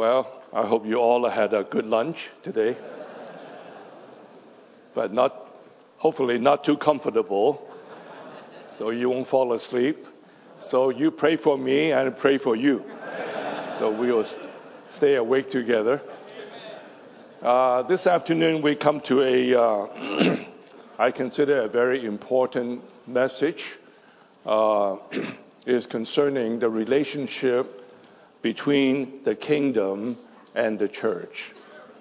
Well, I hope you all had a good lunch today, but hopefully not too comfortable, so you won't fall asleep. So you pray for me and I pray for you. So we will stay awake together. This afternoon we come to I consider a very important message. Is concerning the relationship between the kingdom and the church.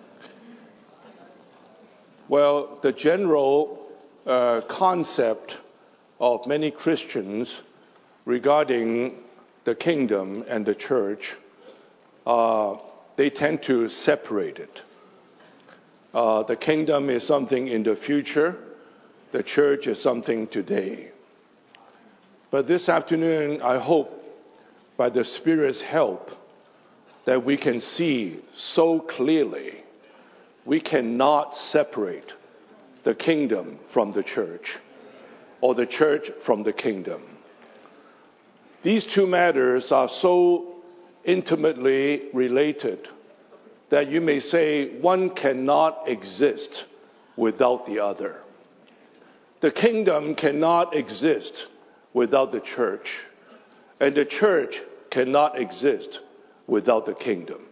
Well, the general concept of many Christians regarding the kingdom and the church, they tend to separate it. The kingdom is something in the future, the church is something today. But this afternoon, I hope, by the Spirit's help, that we can see so clearly we cannot separate the kingdom from the church, or the church from the kingdom. These two matters are so intimately related that you may say one cannot exist without the other. The kingdom cannot exist without the church, and the church cannot exist without the kingdom.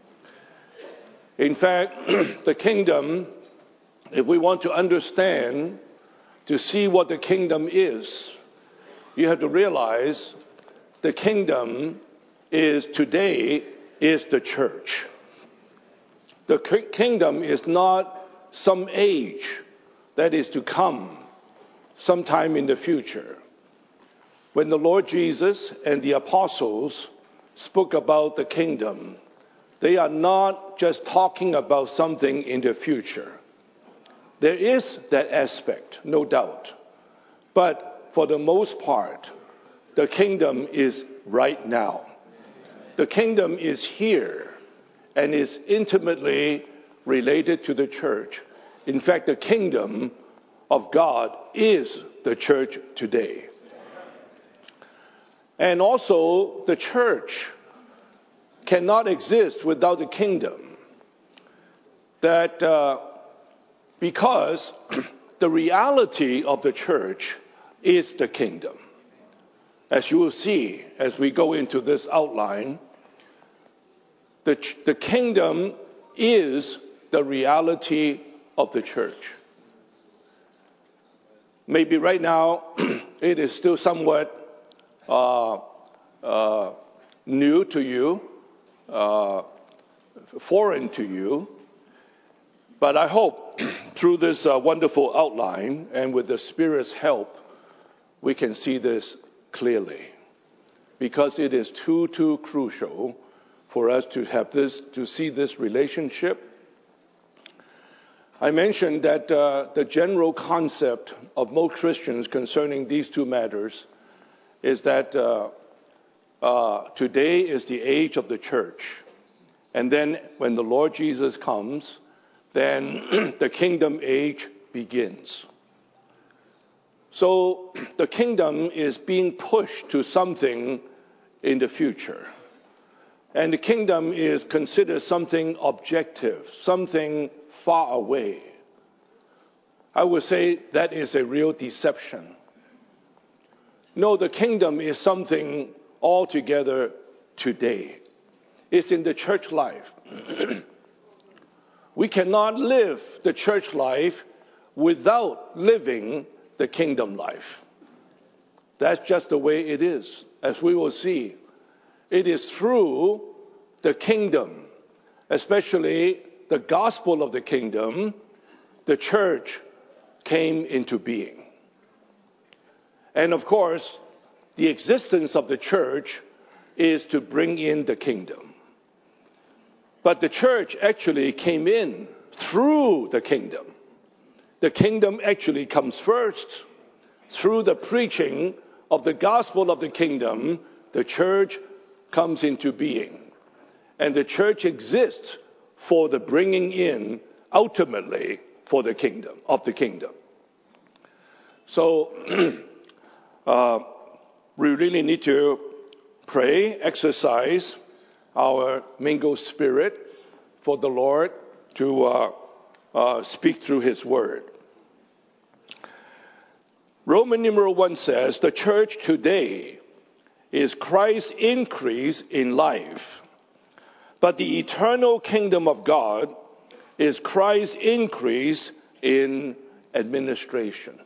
In fact, the kingdom, if we want to understand, to see what the kingdom is, you have to realize the kingdom today is the church. The kingdom is not some age that is to come sometime in the future. When the Lord Jesus and the apostles spoke about the kingdom, they are not just talking about something in the future. There is that aspect, no doubt. But for the most part, the kingdom is right now. The kingdom is here and is intimately related to the church. In fact, the kingdom of God is the church today. And also, the church cannot exist without the kingdom. Because the reality of the church is the kingdom. As you will see as we go into this outline, the kingdom is the reality of the church. Maybe right now it is still somewhat new to you, foreign to you, but I hope through this wonderful outline and with the Spirit's help, we can see this clearly, because it is too crucial for us to see this relationship. I mentioned that the general concept of most Christians concerning these two matters is that today is the age of the church. And then when the Lord Jesus comes, then the kingdom age begins. So the kingdom is being pushed to something in the future. And the kingdom is considered something objective, something far away. I would say that is a real deception. No, the kingdom is something altogether today. It's in the church life. We cannot live the church life without living the kingdom life. That's just the way it is. As we will see, it is through the kingdom, especially the gospel of the kingdom, the church came into being. And of course, the existence of the church is to bring in the kingdom. But the church actually came in through the kingdom. The kingdom actually comes first. Through the preaching of the gospel of the kingdom, the church comes into being. And the church exists for the bringing in, ultimately, for the kingdom, of the kingdom. So, we really need to pray, exercise our mingled spirit for the Lord to speak through His Word. Roman numeral 1 says, the church today is Christ's increase in life, but the eternal kingdom of God is Christ's increase in administration.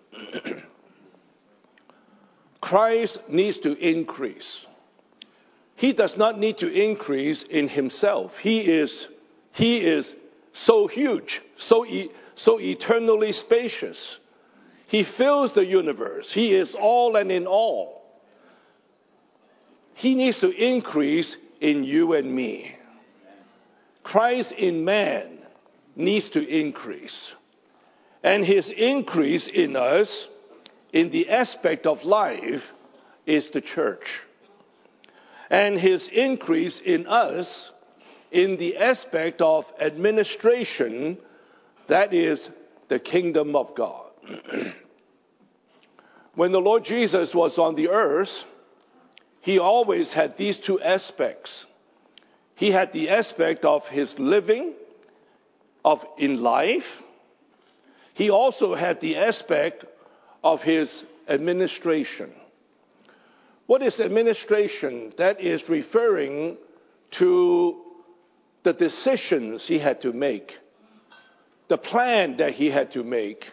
Christ needs to increase. He does not need to increase in himself. He is so huge, so eternally spacious. He fills the universe. He is all and in all. He needs to increase in you and me. Christ in man needs to increase. And his increase in us, in the aspect of life, is the church. And his increase in us, in the aspect of administration, that is the kingdom of God. When the Lord Jesus was on the earth, he always had these two aspects. He had the aspect of his living in life. He also had the aspect of his administration. What is administration? That is referring to the decisions he had to make, the plan that he had to make.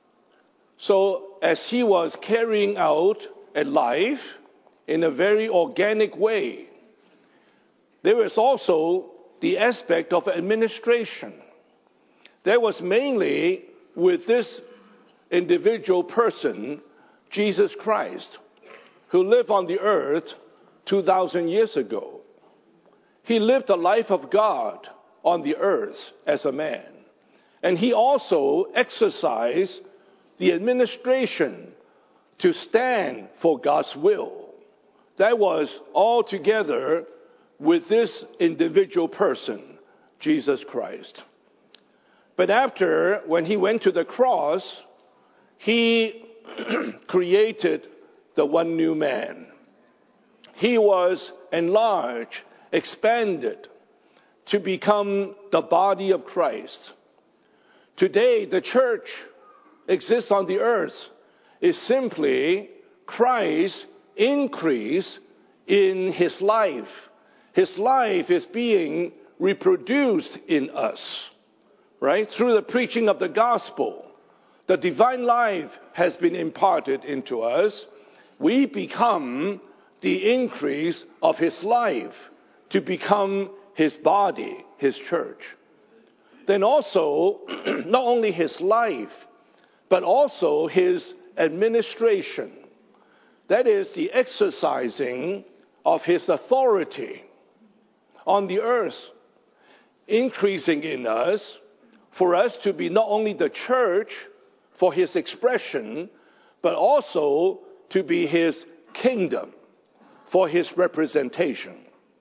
So as he was carrying out a life in a very organic way, there was also the aspect of administration. There was mainly with this individual person, Jesus Christ, who lived on the earth 2,000 years ago. He lived the life of God on the earth as a man. And he also exercised the administration to stand for God's will. That was all together with this individual person, Jesus Christ. But after, when he went to the cross, he created the one new man. He was enlarged, expanded to become the body of Christ. Today, the church exists on the earth is simply Christ's increase in his life. His life is being reproduced in us, right? Through the preaching of the gospel, the divine life has been imparted into us. We become the increase of his life to become his body, his church. Then also, not only his life, but also his administration. That is the exercising of his authority on the earth, increasing in us, for us to be not only the church for his expression, but also to be his kingdom for his representation.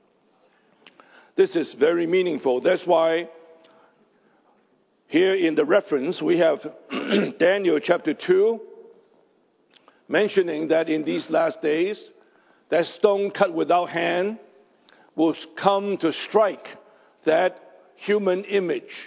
This is very meaningful. That's why here in the reference we have Daniel chapter 2, mentioning that in these last days, that stone cut without hand will come to strike that human image.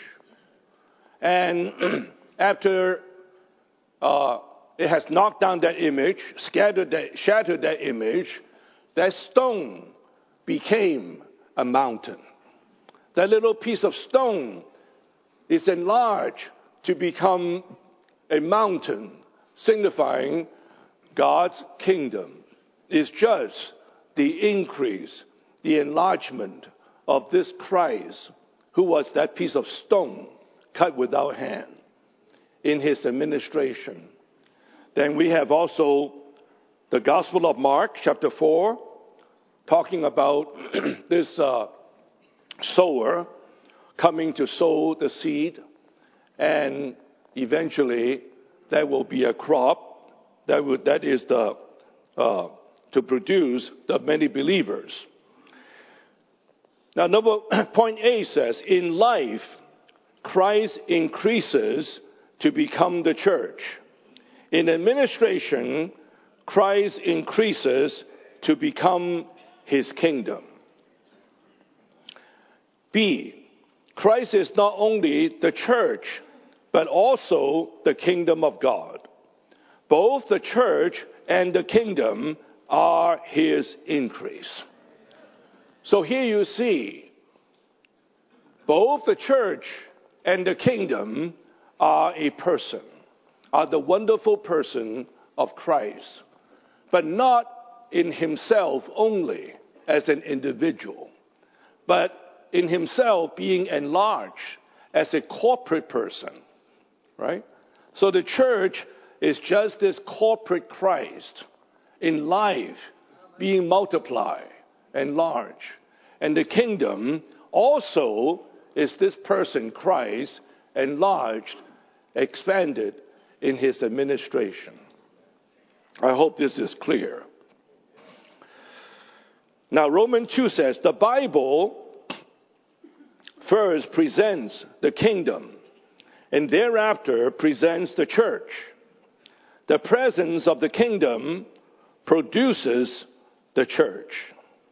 And after it has knocked down that image, shattered that image, that stone became a mountain. That little piece of stone is enlarged to become a mountain, signifying God's kingdom is just the increase, the enlargement of this Christ, who was that piece of stone cut without hand in his administration. Then we have also the Gospel of Mark, chapter 4, talking about this sower coming to sow the seed, and eventually there will be a crop that is to produce the many believers. Now, point A says, in life, Christ increases to become the church. In administration, Christ increases to become his kingdom. B, Christ is not only the church, but also the kingdom of God. Both the church and the kingdom are his increase. So here you see, both the church and the kingdom are a person, are the wonderful person of Christ, but not in himself only as an individual, but in himself being enlarged as a corporate person, right? So the church is just this corporate Christ in life being multiplied, enlarged. And the kingdom also is this person, Christ, enlarged, expanded in his administration. I hope this is clear. Now, Romans 2 says, the Bible first presents the kingdom and thereafter presents the church. The presence of the kingdom produces the church.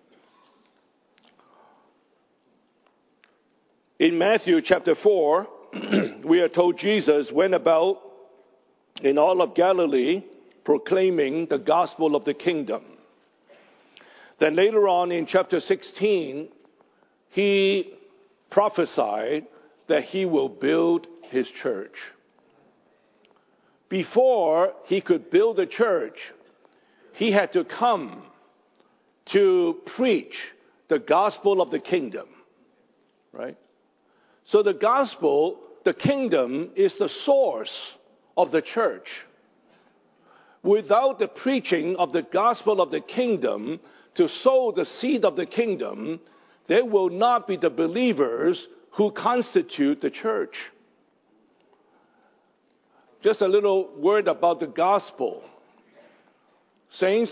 In Matthew chapter 4, we are told Jesus went about in all of Galilee proclaiming the gospel of the kingdom. Then later on in chapter 16, he prophesied that he will build his church. Before he could build the church, he had to come to preach the gospel of the kingdom, right? So the gospel, the kingdom, is the source of the church. Without the preaching of the gospel of the kingdom to sow the seed of the kingdom, there will not be the believers who constitute the church. Just a little word about the gospel. Saints,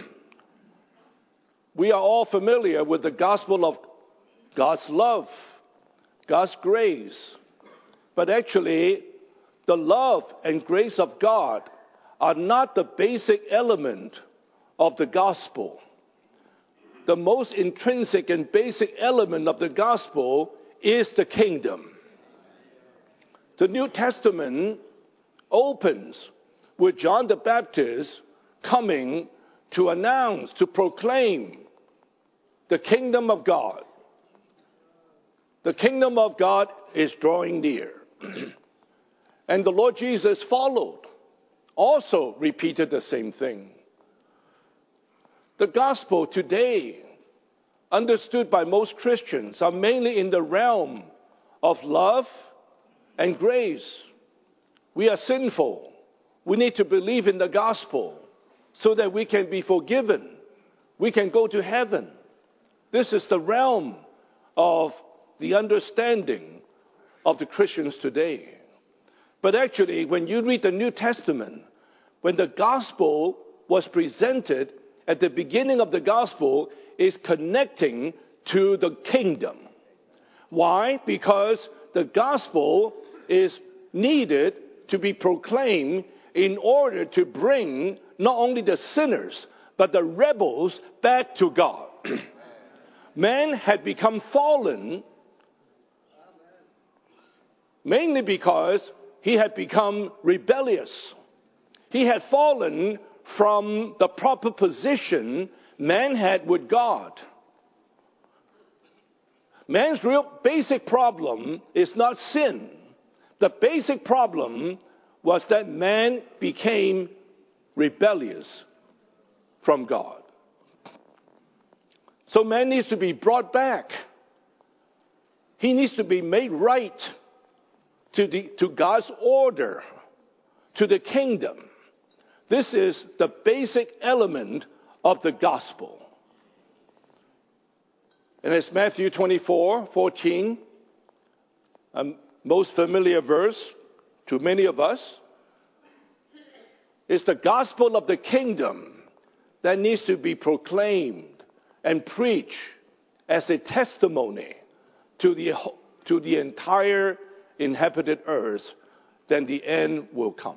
we are all familiar with the gospel of God's love, God's grace. But actually, the love and grace of God are not the basic element of the gospel. The most intrinsic and basic element of the gospel is the kingdom. The New Testament opens with John the Baptist coming to announce, to proclaim the kingdom of God. The kingdom of God is drawing near. And the Lord Jesus followed, also repeated the same thing. The gospel today, understood by most Christians, are mainly in the realm of love and grace. We are sinful. We need to believe in the gospel so that we can be forgiven. We can go to heaven. This is the realm of the understanding of the Christians today. But actually, when you read the New Testament, when the gospel was presented at the beginning of the gospel, is connecting to the kingdom. Why? Because the gospel is needed to be proclaimed in order to bring not only the sinners, but the rebels back to God. Man had become fallen mainly because he had become rebellious. He had fallen from the proper position man had with God. Man's real basic problem is not sin. The basic problem was that man became rebellious from God. So man needs to be brought back. He needs to be made right to God's order, to the kingdom. This is the basic element of the gospel. And it's Matthew 24:14, a most familiar verse to many of us. It's the gospel of the kingdom that needs to be proclaimed and preached as a testimony to the entire inhabited earth. Then the end will come.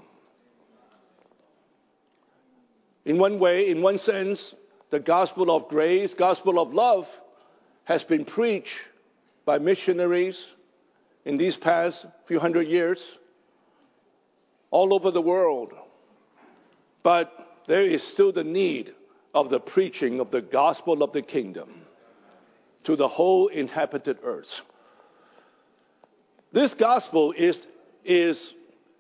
In one way, in one sense, the gospel of grace, gospel of love has been preached by missionaries in these past few hundred years all over the world. But there is still the need of the preaching of the gospel of the kingdom to the whole inhabited earth. This gospel is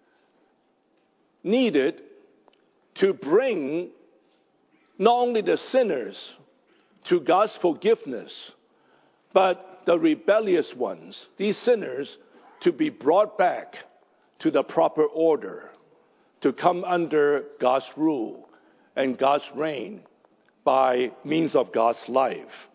needed to bring not only the sinners to God's forgiveness, but the rebellious ones, these sinners, to be brought back to the proper order, to come under God's rule and God's reign by means of God's life.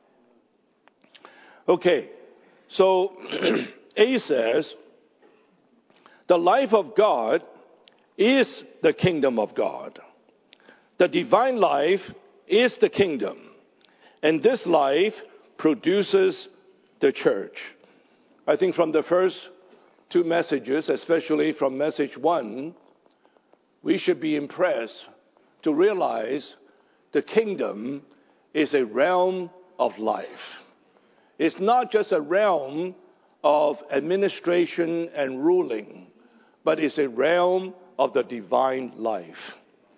Okay, so A says, the life of God is the kingdom of God. The divine life is the kingdom, and this life produces the church. I think from the first two messages, especially from message 1, we should be impressed to realize the kingdom is a realm of life. It's not just a realm of administration and ruling, but it's a realm of the divine life.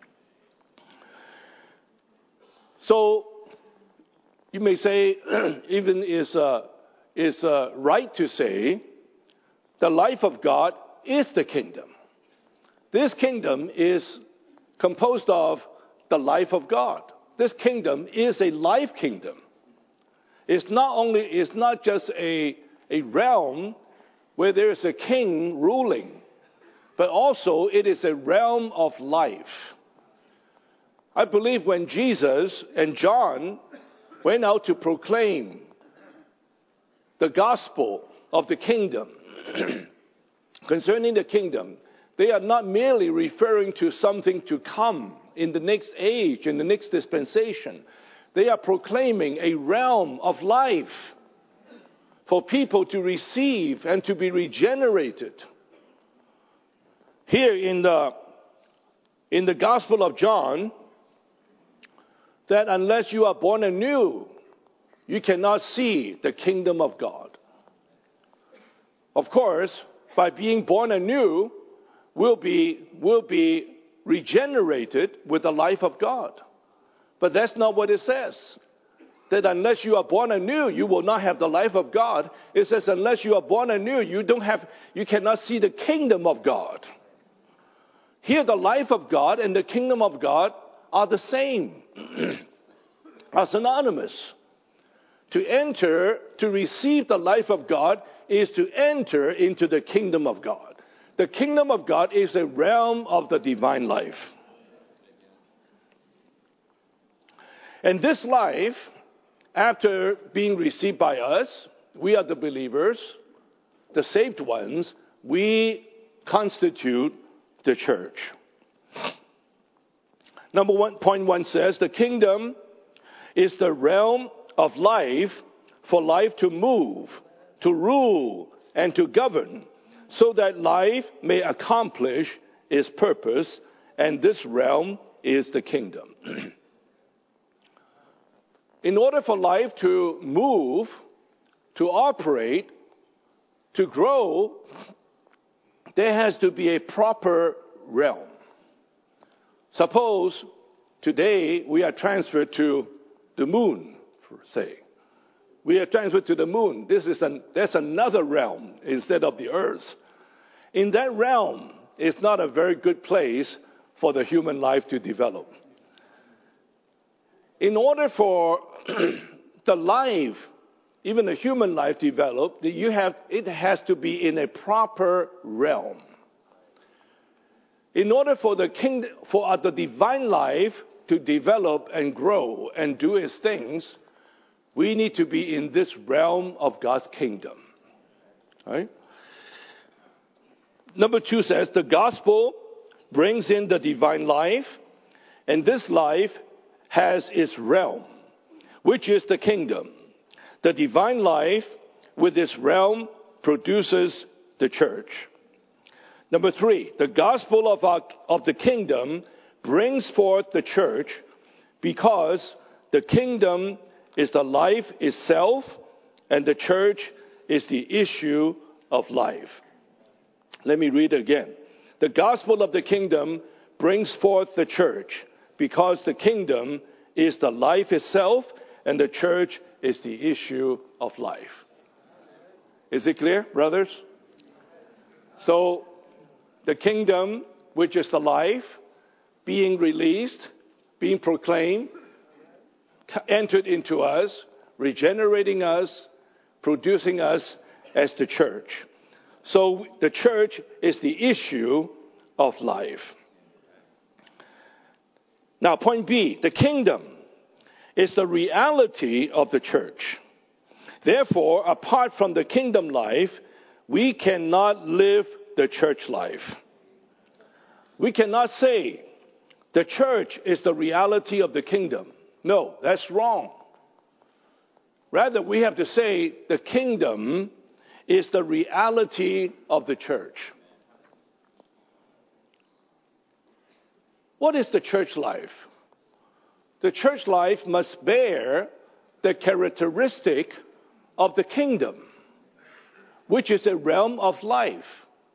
So you may say, even is right to say, the life of God is the kingdom. This kingdom is composed of the life of God. This kingdom is a life kingdom. It's not just a realm where there is a king ruling, but also it is a realm of life. I believe when Jesus and John went out to proclaim the gospel of the kingdom, concerning the kingdom, they are not merely referring to something to come in the next age, in the next dispensation. They are proclaiming a realm of life for people to receive and to be regenerated. Here in the Gospel of John, that unless you are born anew, you cannot see the kingdom of God. Of course, by being born anew, we'll be regenerated with the life of God. But that's not what it says. That unless you are born anew, you will not have the life of God. It says unless you are born anew, you cannot see the kingdom of God. Here, the life of God and the kingdom of God are the same, are synonymous. To receive the life of God is to enter into the kingdom of God. The kingdom of God is a realm of the divine life. And this life, after being received by us, we are the believers, the saved ones, we constitute the church. Point 1 says, the kingdom is the realm of life for life to move, to rule, and to govern, so that life may accomplish its purpose, and this realm is the kingdom. In order for life to move, to operate, to grow, there has to be a proper realm. Suppose today we are transferred to the moon, say. We are transferred to the moon. That's another realm instead of the earth. In that realm, it's not a very good place for the human life to develop. In order for the life, even the human life, develop, it has to be in a proper realm. In order for the divine life to develop and grow and do its things, we need to be in this realm of God's kingdom. Right? Number 2 says, the gospel brings in the divine life, and this life has its realm, which is the kingdom. The divine life with its realm produces the church. Number 3, the gospel of the kingdom brings forth the church because the kingdom is the life itself and the church is the issue of life. Let me read it again. The gospel of the kingdom brings forth the church, because the kingdom is the life itself, and the church is the issue of life. Is it clear, brothers? So, the kingdom, which is the life, being released, being proclaimed, entered into us, regenerating us, producing us as the church. So the church is the issue of life. Now, point B, the kingdom is the reality of the church. Therefore, apart from the kingdom life, we cannot live the church life. We cannot say the church is the reality of the kingdom. No, that's wrong. Rather, we have to say the kingdom is the reality of the church. What is the church life? The church life must bear the characteristic of the kingdom, which is a realm of life.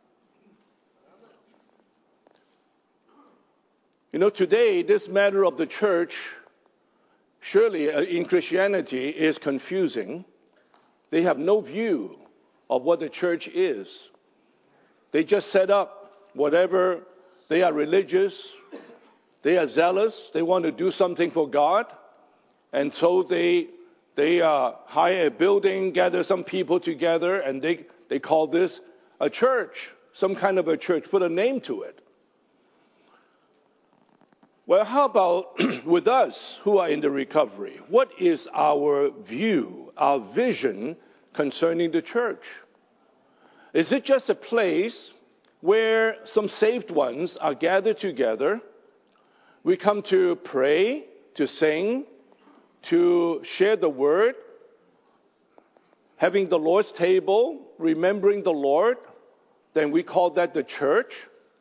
You know, today, this matter of the church, surely in Christianity, is confusing. They have no view of what the church is. They just set up whatever. They are religious, they are zealous, they want to do something for God, and so they hire a building, gather some people together, and they call this a church, some kind of a church, put a name to it. Well, how about with us who are in the recovery? What is our view, our vision concerning the church? Is it just a place where some saved ones are gathered together? We come to pray, to sing, to share the word, having the Lord's table, remembering the Lord, then we call that the church?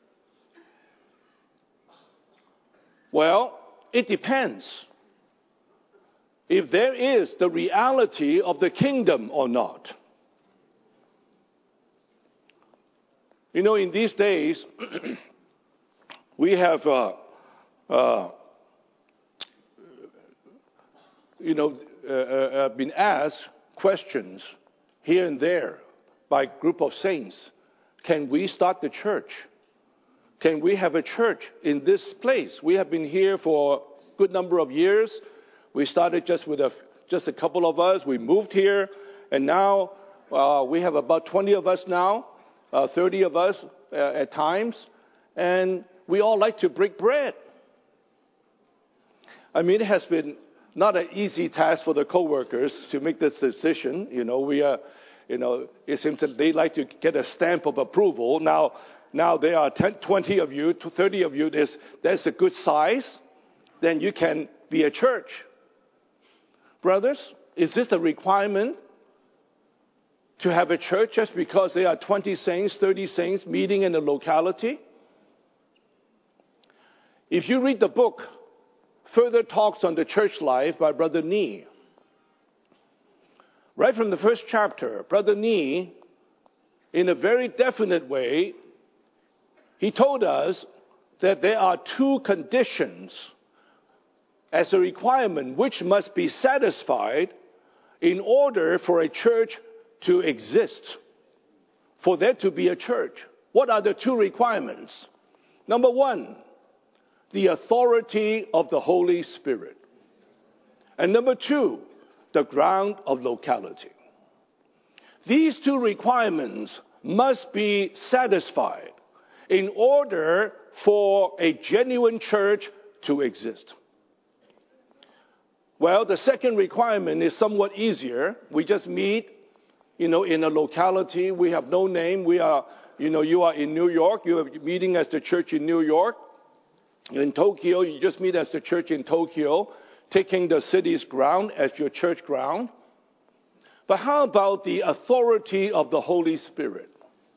Well, it depends if there is the reality of the kingdom or not. You know, in these days, we have, been asked questions here and there by a group of saints. Can we start the church? Can we have a church in this place? We have been here for a good number of years. We started just a couple of us. We moved here, and now we have about 20 of us now, 30 of us at times, and we all like to break bread. I mean, it has been not an easy task for the co-workers to make this decision. It seems that they like to get a stamp of approval. Now there are 20 of you, 30 of you, that's a good size, then you can be a church. Brothers, is this a requirement to have a church just because there are 20 saints, 30 saints meeting in a locality? If you read the book, Further Talks on the Church Life by Brother Nee, right from the first chapter, Brother Nee, in a very definite way, he told us that there are two conditions as a requirement which must be satisfied in order for a church to exist, for there to be a church. What are the two requirements? Number one, the authority of the Holy Spirit. And number two, the ground of locality. These two requirements must be satisfied in order for a genuine church to exist. Well, the second requirement is somewhat easier. We just meet, in a locality. We have no name. We are, you are in New York. You are meeting as the church in New York. In Tokyo, you just meet as the church in Tokyo, taking the city's ground as your church ground. But how about the authority of the Holy Spirit?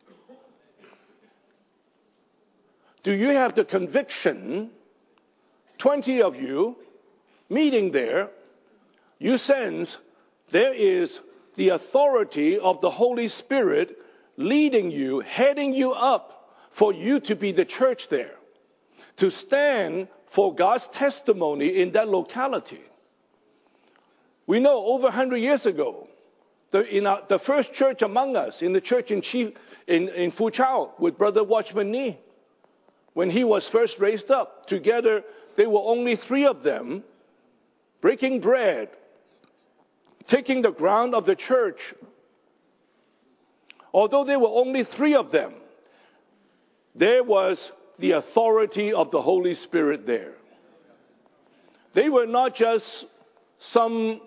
Do you have the conviction, 20 of you meeting there, you sense there is the authority of the Holy Spirit leading you, heading you up for you to be the church there, to stand for God's testimony in that locality. We know over 100 years ago, the first church among us, in the church in Fuchao with Brother Watchman Nee, when he was first raised up, together there were only 3 of them, breaking bread, taking the ground of the church. Although there were only 3 of them, there was the authority of the Holy Spirit there. They were not just some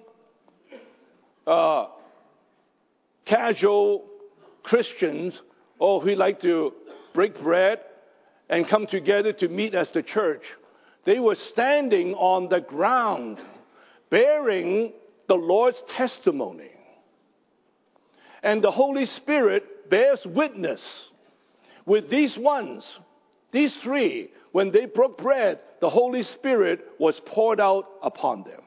casual Christians who like to break bread and come together to meet as the church. They were standing on the ground, bearing the Lord's testimony. And the Holy Spirit bears witness with these ones, these 3. When they broke bread, the Holy Spirit was poured out upon them.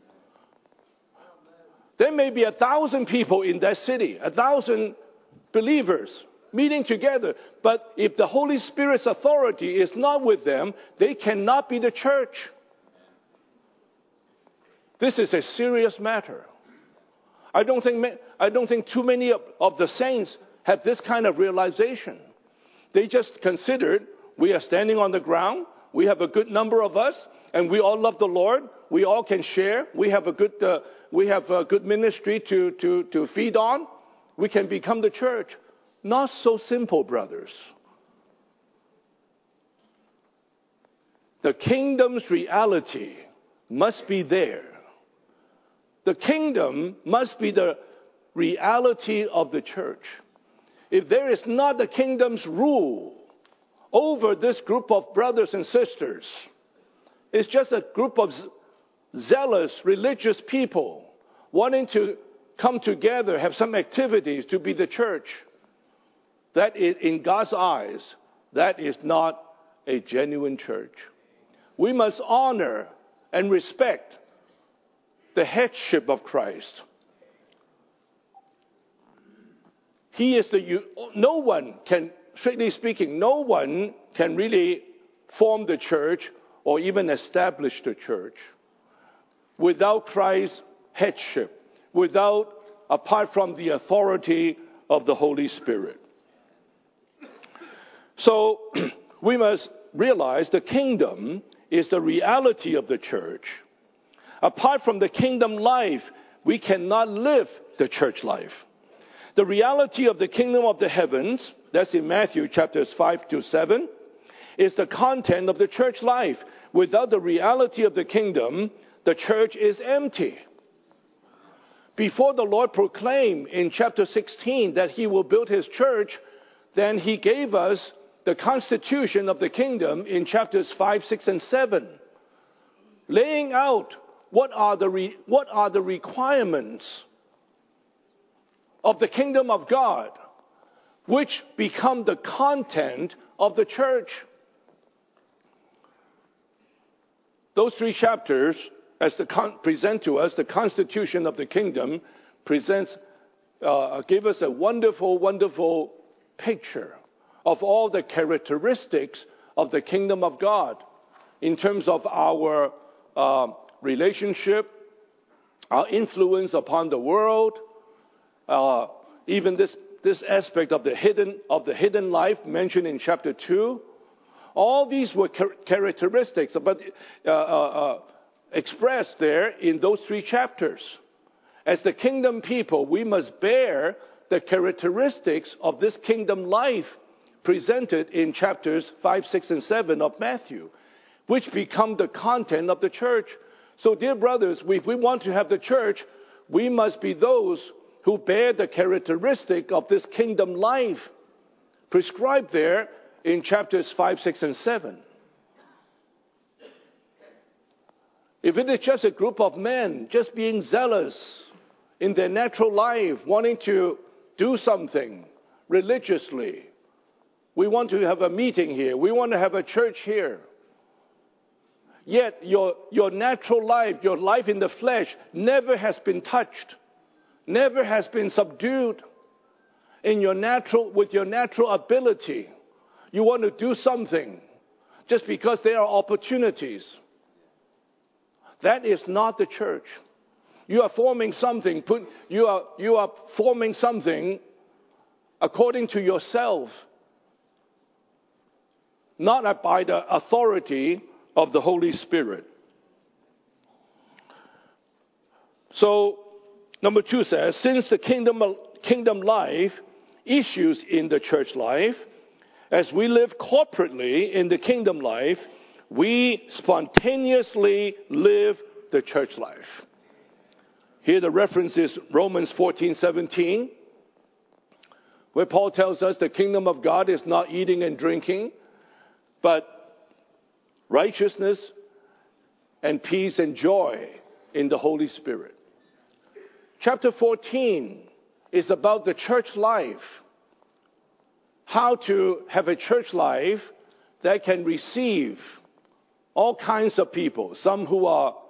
There may be 1,000 people in that city, 1,000 believers meeting together. But if the Holy Spirit's authority is not with them, they cannot be the church. This is a serious matter. I don't think too many of the saints have this kind of realization. They just considered, we are standing on the ground, we have a good number of us, and we all love the Lord, we all can share, we have a good ministry to feed on, we can become the church. Not so simple, brothers. The kingdom's reality must be there. The kingdom must be the reality of the church. If there is not the kingdom's rule over this group of brothers and sisters, it's just a group of zealous, religious people wanting to come together, have some activities to be the church, that is, in God's eyes, that is not a genuine church. We must honor and respect the headship of Christ. He is no one can, strictly speaking, no one can really form the church or even establish the church without Christ's headship, apart from the authority of the Holy Spirit. So we must realize the kingdom is the reality of the church. Apart from the kingdom life, we cannot live the church life. The reality of the kingdom of the heavens, that's in Matthew chapters 5-7, is the content of the church life. Without the reality of the kingdom, the church is empty. Before the Lord proclaimed in chapter 16 that he will build his church, then he gave us the constitution of the kingdom in chapters 5, 6, and 7, laying out what are the requirements of the kingdom of God, which become the content of the church. Those 3 chapters, present to us the constitution of the kingdom, give us a wonderful, wonderful picture of all the characteristics of the kingdom of God in terms of our relationship, our influence upon the world, even this aspect of the hidden life mentioned in chapter 2. All these were characteristics, but expressed there in those 3 chapters. As the kingdom people, we must bear the characteristics of this kingdom life presented in chapters 5, 6, and 7 of Matthew, which become the content of the church. So, dear brothers, if we want to have the church, we must be those who bear the characteristic of this kingdom life prescribed there in chapters 5, 6, and 7. If it is just a group of men just being zealous in their natural life, wanting to do something religiously, we want to have a meeting here, we want to have a church here, yet your natural life, your life in the flesh, never has been touched, never has been subdued with your natural ability. You want to do something just because there are opportunities. That is not the church. You are forming something. You are forming something according to yourself, not by the authority of the Holy Spirit. So, number 2 says, since the kingdom life issues in the church life, as we live corporately in the kingdom life, we spontaneously live the church life. Here the reference is Romans 14:17, where Paul tells us the kingdom of God is not eating and drinking, but righteousness and peace and joy in the Holy Spirit. Chapter 14 is about the church life. How to have a church life that can receive all kinds of people. Some who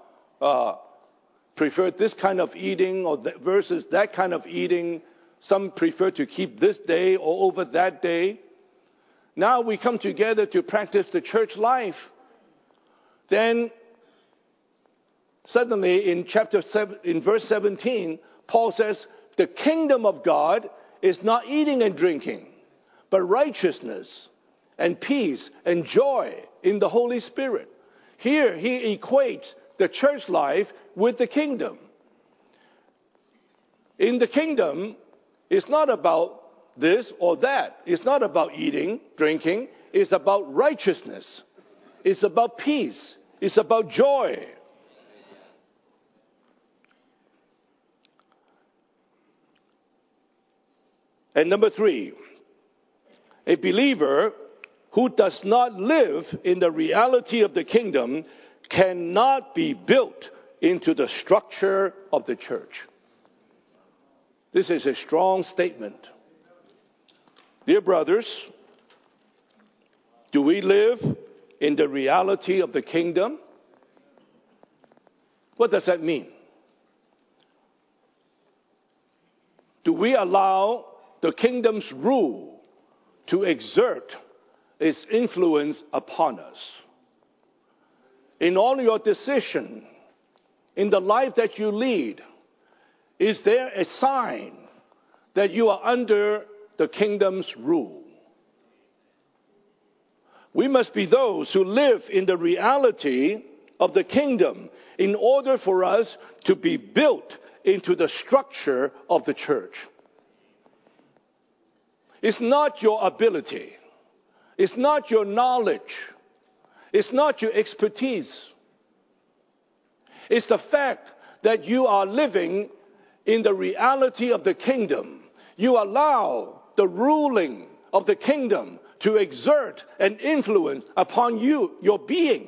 prefer this kind of eating versus that kind of eating. Some prefer to keep this day or over that day. Now we come together to practice the church life. Then suddenly in verse 17, Paul says, the kingdom of God is not eating and drinking, but righteousness and peace and joy in the Holy Spirit. Here he equates the church life with the kingdom. In the kingdom, it's not about this or that. It's not about eating, drinking. It's about righteousness. It's about peace. It's about joy. And number 3, a believer who does not live in the reality of the kingdom cannot be built into the structure of the church. This is a strong statement. Dear brothers, do we live in the reality of the kingdom? What does that mean? Do we allow the kingdom's rule to exert its influence upon us? In all your decisions, in the life that you lead, is there a sign that you are under the kingdom's rule? We must be those who live in the reality of the kingdom in order for us to be built into the structure of the church. It's not your ability. It's not your knowledge. It's not your expertise. It's the fact that you are living in the reality of the kingdom. You allow the ruling of the kingdom to exert an influence upon you, your being.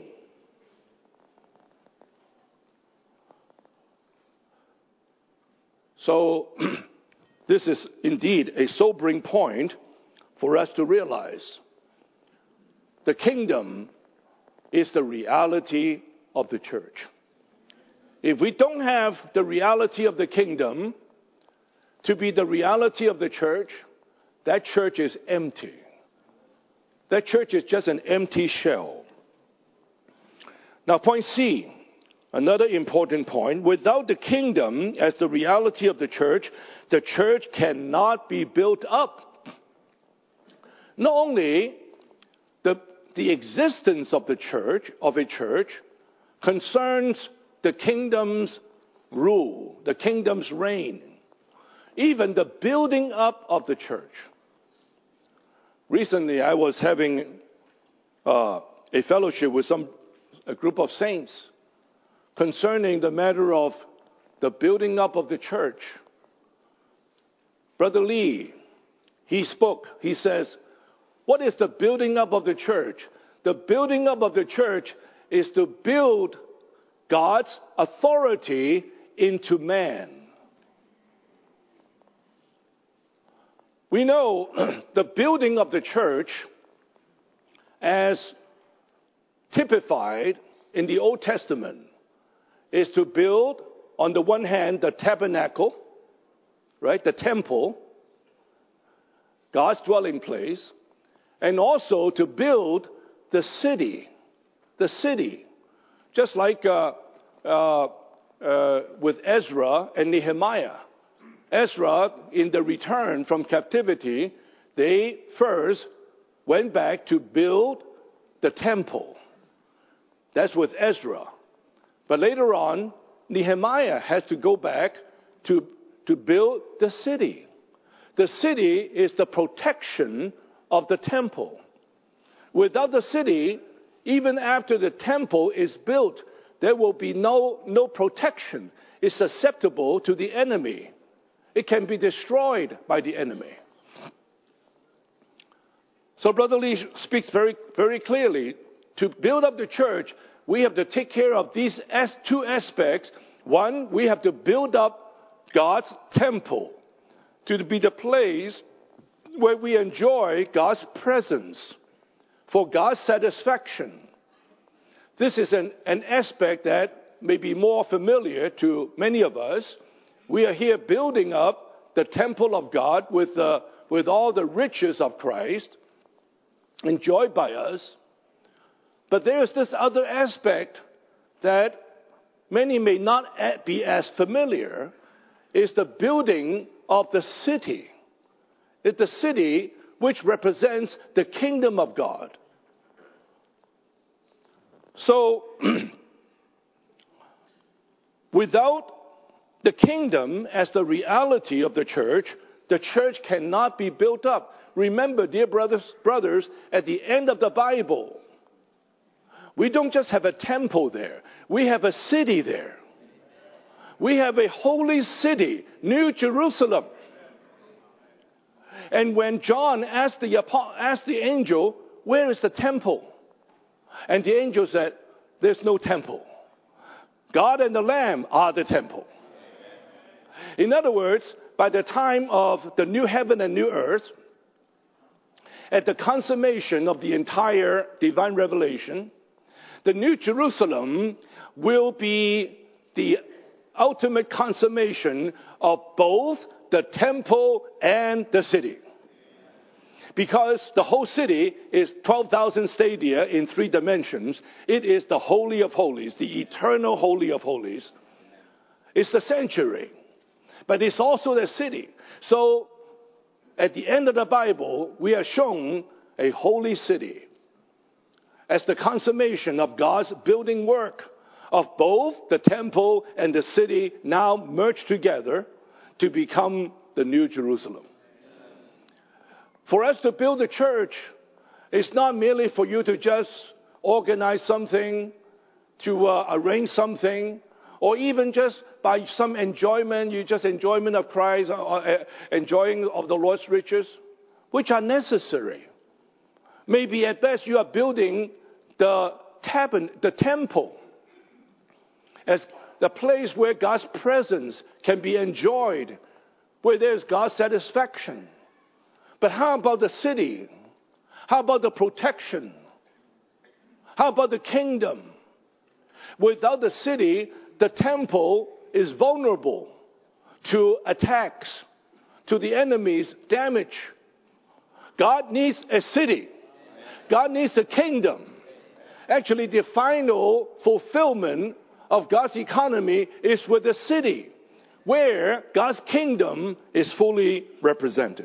So, this is indeed a sobering point for us to realize. The kingdom is the reality of the church. If we don't have the reality of the kingdom to be the reality of the church, that church is empty. That church is just an empty shell. Now, point C, another important point. Without the kingdom as the reality of the church cannot be built up. Not only the existence of a church concerns the kingdom's rule, the kingdom's reign, even the building up of the church. Recently, I was having a fellowship with a group of saints concerning the matter of the building up of the church. Brother Lee, he spoke. He says, what is the building up of the church? The building up of the church is to build God's authority into man. We know the building of the church as typified in the Old Testament is to build, on the one hand, the tabernacle, right? The temple, God's dwelling place, and also to build the city. The city. Just like with Ezra and Nehemiah. Ezra, in the return from captivity, they first went back to build the temple. That's with Ezra. But later on, Nehemiah has to go back to build the city. The city is the protection of the temple. Without the city, even after the temple is built, there will be no protection. It's susceptible to the enemy. It can be destroyed by the enemy. So Brother Lee speaks very, very clearly. To build up the church, we have to take care of these two aspects. One, we have to build up God's temple to be the place where we enjoy God's presence for God's satisfaction. This is an aspect that may be more familiar to many of us. We are here building up the temple of God with all the riches of Christ, enjoyed by us. But there's this other aspect that many may not be as familiar, is the building of the city. It's the city which represents the kingdom of God. So, without the kingdom as the reality of the church cannot be built up. Remember, dear brothers, at the end of the Bible, we don't just have a temple there. We have a city there. We have a holy city, New Jerusalem. And when John asked the angel, where is the temple? And the angel said, there's no temple. God and the Lamb are the temple. In other words, by the time of the new heaven and new earth, at the consummation of the entire divine revelation, the New Jerusalem will be the ultimate consummation of both the temple and the city. Because the whole city is 12,000 stadia in 3 dimensions. It is the Holy of Holies, the eternal Holy of Holies. It's the sanctuary, but it's also the city. So, at the end of the Bible, we are shown a holy city as the consummation of God's building work of both the temple and the city now merged together to become the New Jerusalem. For us to build a church, it's not merely for you to just organize something, to arrange something, or even just by some enjoyment, enjoyment of Christ, or enjoying of the Lord's riches, which are necessary. Maybe at best you are building the temple as the place where God's presence can be enjoyed, where there's God's satisfaction. But how about the city? How about the protection? How about the kingdom? Without the city, the temple is vulnerable to attacks, to the enemy's damage. God needs a city. God needs a kingdom. Actually, the final fulfillment of God's economy is with the city, where God's kingdom is fully represented.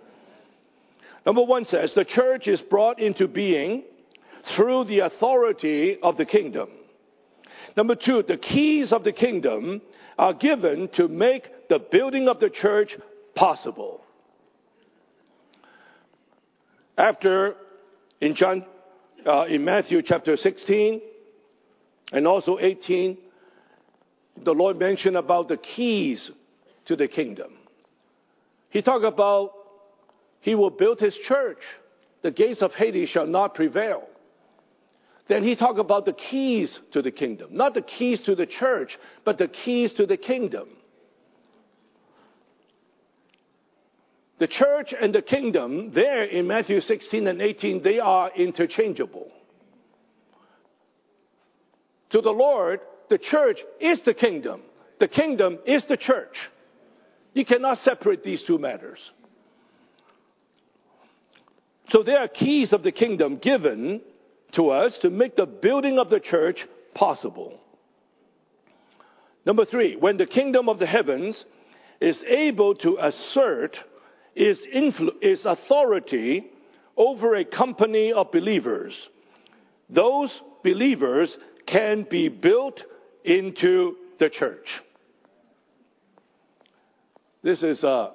Number 1 says, the church is brought into being through the authority of the kingdom. Number 2, the keys of the kingdom are given to make the building of the church possible. After, in Matthew chapter 16 and also 18, the Lord mentioned about the keys to the kingdom. He talked about He will build His church. The gates of Hades shall not prevail. Then He talked about the keys to the kingdom. Not the keys to the church, but the keys to the kingdom. The church and the kingdom, there in Matthew 16 and 18, they are interchangeable. To the Lord, the church is the kingdom. The kingdom is the church. You cannot separate these two matters. So there are keys of the kingdom given to us to make the building of the church possible. Number 3, when the kingdom of the heavens is able to assert its authority over a company of believers, those believers can be built into the church. This is a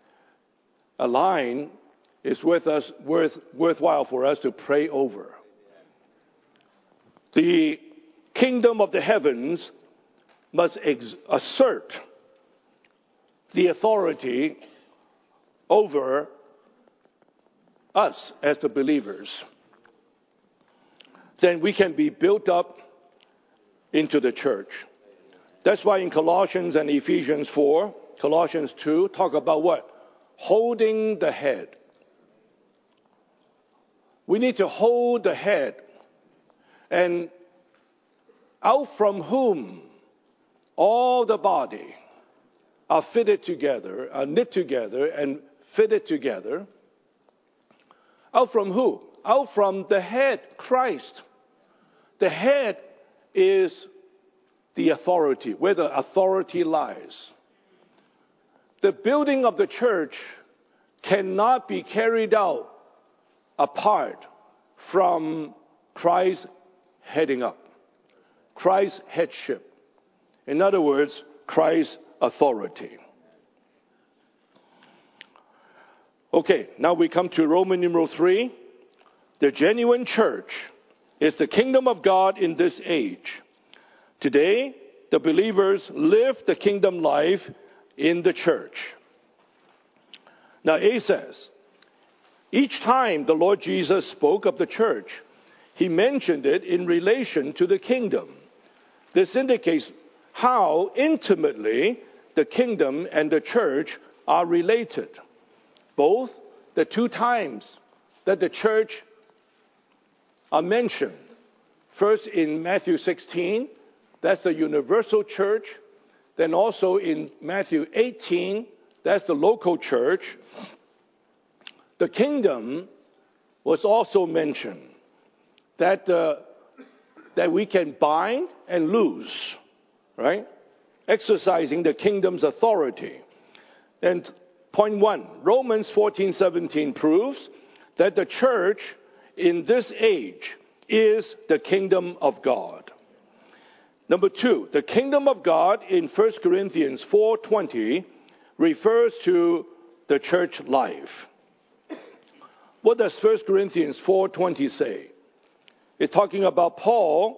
line is worthwhile for us to pray over. The kingdom of the heavens must assert the authority over us as the believers. Then we can be built up into the church. That's why in Colossians and Ephesians 4, Colossians 2 talk about what? Holding the head. We need to hold the head, and out from whom all the body are fitted together, are knit together and fitted together. Out from who? Out from the head, Christ. The head is the authority, where the authority lies. The building of the church cannot be carried out apart from Christ's heading up, Christ's headship. In other words, Christ's authority. Okay, now we come to Roman numeral 3. The genuine church is the kingdom of God in this age. Today, the believers live the kingdom life in the church. Now, A says, each time the Lord Jesus spoke of the church, he mentioned it in relation to the kingdom. This indicates how intimately the kingdom and the church are related. Both the two times that the church are mentioned. First in Matthew 16, that's the universal church. Then also in Matthew 18, that's the local church. The kingdom was also mentioned. That we can bind and loose, right? Exercising the kingdom's authority. And point 1, Romans 14:17 proves that the church in this age is the kingdom of God. Number 2, the kingdom of God in 1 Corinthians 4:20 refers to the church life. What does 1 Corinthians 4:20 say? It's talking about Paul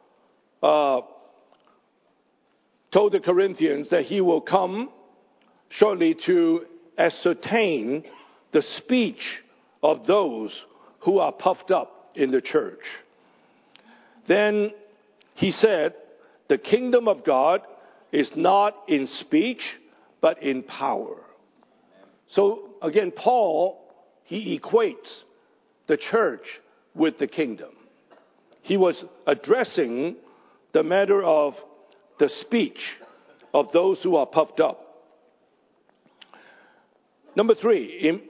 told the Corinthians that he will come shortly to ascertain the speech of those who are puffed up in the church. Then he said, the kingdom of God is not in speech, but in power. So again, Paul, he equates the church with the kingdom. He was addressing the matter of the speech of those who are puffed up. Number 3,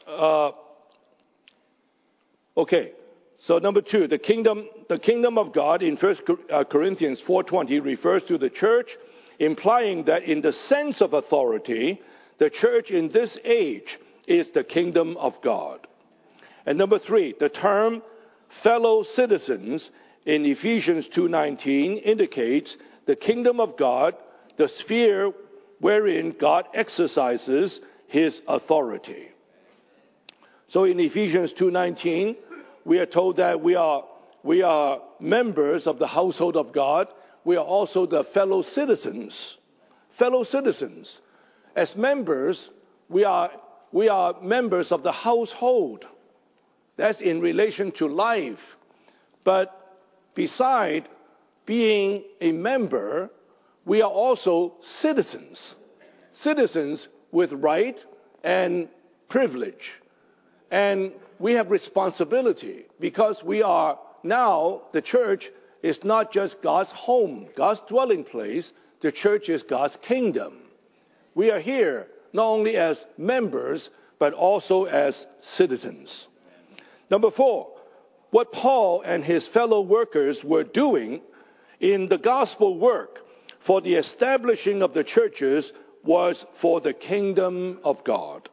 so number 2, the kingdom of God in 1 Corinthians 4:20 refers to the church, implying that in the sense of authority, the church in this age is the kingdom of God. And number 3, the term fellow citizens in Ephesians 2:19 indicates the kingdom of God, the sphere wherein God exercises his authority. So in Ephesians 2:19, we are told that we are members of the household of God. We are also the fellow citizens. Fellow citizens. As members, we are members of the household. That's in relation to life. But beside being a member, we are also citizens. Citizens with right and privilege. And we have responsibility because we are now, the church is not just God's home, God's dwelling place. The church is God's kingdom. We are here not only as members, but also as citizens. Number 4, what Paul and his fellow workers were doing in the gospel work for the establishing of the churches was for the kingdom of God.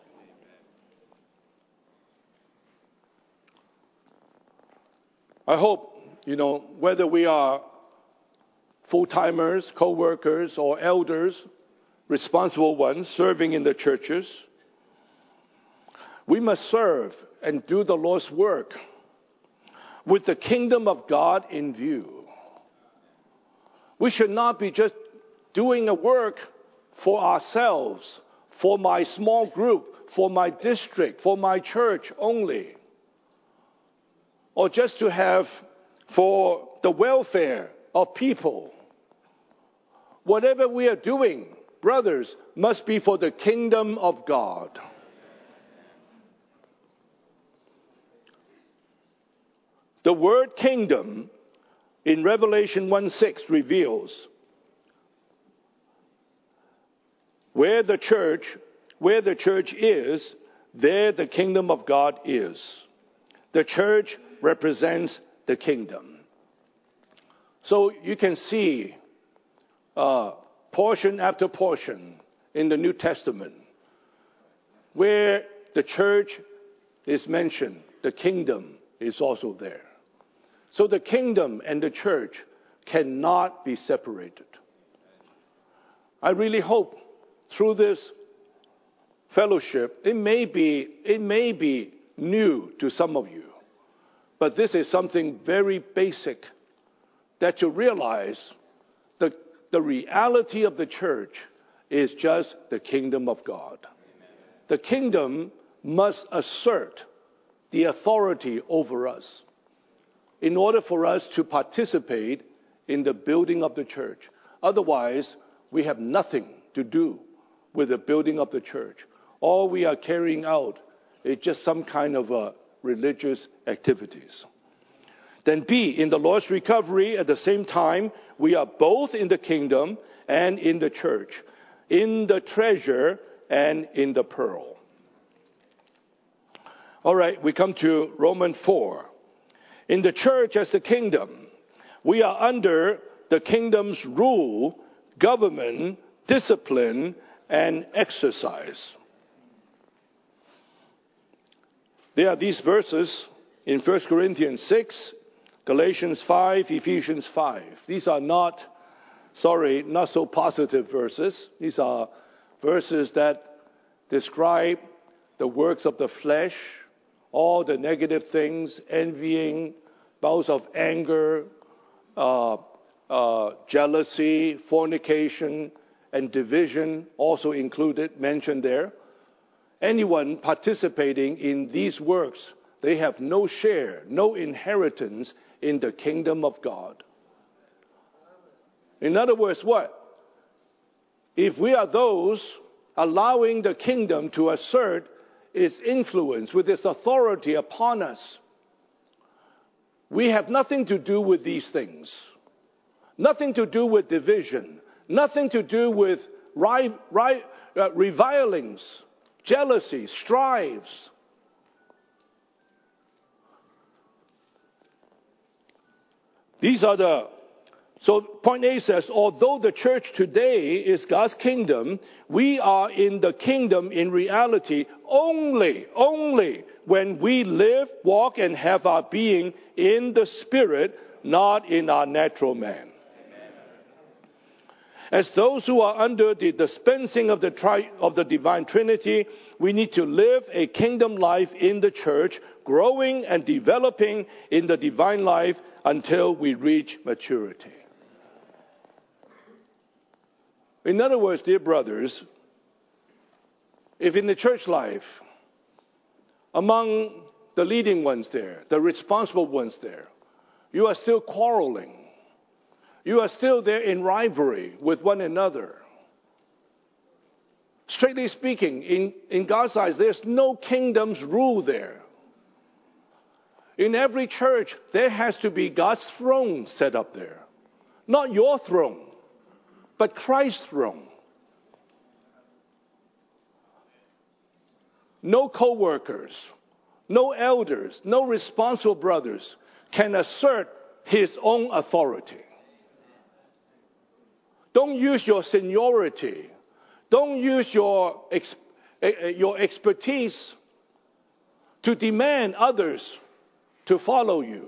I hope, whether we are full-timers, co-workers, or elders, responsible ones serving in the churches, we must serve and do the Lord's work with the kingdom of God in view. We should not be just doing a work for ourselves, for my small group, for my district, for my church only, or just to have for the welfare of people. Whatever we are doing, brothers, must be for the kingdom of God. The word kingdom in Revelation 1:6 reveals where the church is, there the kingdom of God is. The church represents the kingdom. So you can see portion after portion in the New Testament where the church is mentioned, the kingdom is also there. So the kingdom and the church cannot be separated. I really hope through this fellowship, it may be new to some of you, but this is something very basic, that you realize the reality of the church is just the kingdom of God. The kingdom must assert the authority over us in order for us to participate in the building of the church. Otherwise, we have nothing to do with the building of the church. All we are carrying out is just some kind of religious activities. Then B, in the Lord's recovery, at the same time, we are both in the kingdom and in the church, in the treasure and in the pearl. All right, we come to Romans 4. In the church as the kingdom, we are under the kingdom's rule, government, discipline, and exercise. There are these verses in 1 Corinthians 6, Galatians 5, Ephesians 5. These are not so positive verses. These are verses that describe the works of the flesh, all the negative things, envying, bouts of anger, jealousy, fornication, and division also included, mentioned there. Anyone participating in these works, they have no share, no inheritance in the kingdom of God. In other words, what? If we are those allowing the kingdom to assert its influence with its authority upon us, we have nothing to do with these things. Nothing to do with division. Nothing to do with revilings, jealousy, strives. So point A says, although the church today is God's kingdom, we are in the kingdom in reality only when we live, walk, and have our being in the Spirit, not in our natural man. As those who are under the dispensing of the divine Trinity, we need to live a kingdom life in the church, growing and developing in the divine life until we reach maturity. In other words, dear brothers, if in the church life, among the leading ones there, the responsible ones there, you are still quarreling, you are still there in rivalry with one another. Strictly speaking, in God's eyes, there's no kingdom's rule there. In every church, there has to be God's throne set up there. Not your throne, but Christ's throne. no co-workers, no elders, no responsible brothers can assert his own authority. Don't use your seniority. Don't use your expertise to demand others to follow you,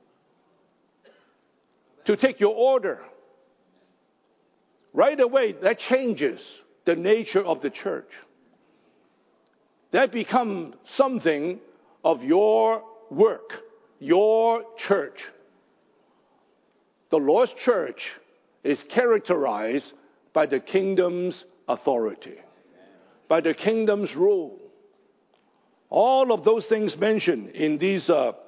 to take your order. Right away, that changes the nature of the church. That becomes something of your work, your church. The Lord's church is characterized by the kingdom's authority, by the kingdom's rule. All of those things mentioned in these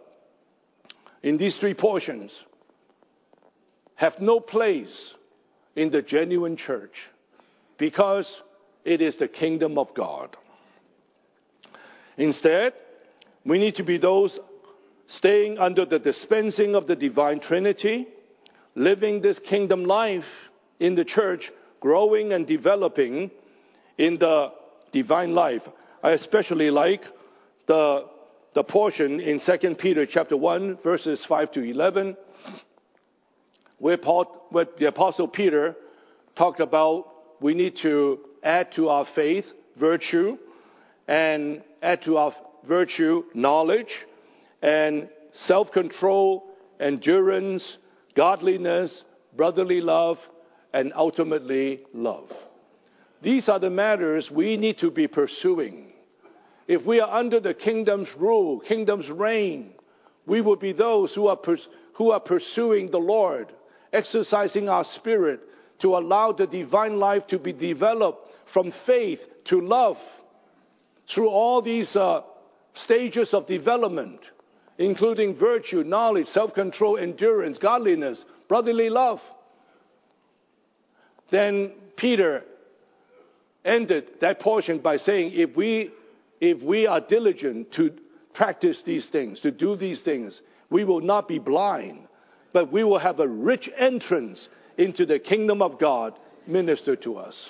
3 portions have no place in the genuine church because it is the kingdom of God. Instead, we need to be those staying under the dispensing of the divine Trinity, living this kingdom life in the church, growing and developing in the divine life. I especially like the portion in 2 Peter chapter 1, verses 5 to 11, where the Apostle Peter talked about we need to add to our faith virtue, and add to our virtue knowledge, and self-control, endurance, godliness, brotherly love, and ultimately love. These are the matters we need to be pursuing. If we are under the kingdom's rule, kingdom's reign, we will be those who are pursuing the Lord, exercising our spirit to allow the divine life to be developed from faith to love through all these stages of development, including virtue, knowledge, self-control, endurance, godliness, brotherly love. Then Peter ended that portion by saying, if we are diligent to practice these things, to do these things, we will not be blind, but we will have a rich entrance into the kingdom of God ministered to us.